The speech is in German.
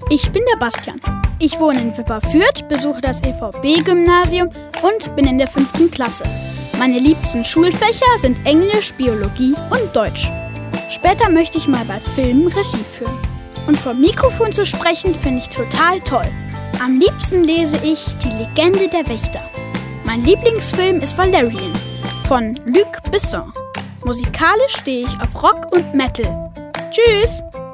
Ich bin der Bastian. Ich wohne in Wipperfürth, besuche das EVB-Gymnasium und bin in der 5. Klasse. Meine liebsten Schulfächer sind Englisch, Biologie und Deutsch. Später möchte ich mal bei Filmen Regie führen. Und vom Mikrofon zu sprechen, finde ich total toll. Am liebsten lese ich Die Legende der Wächter. Mein Lieblingsfilm ist Valerian von Luc Besson. Musikalisch stehe ich auf Rock und Metal. Tschüss!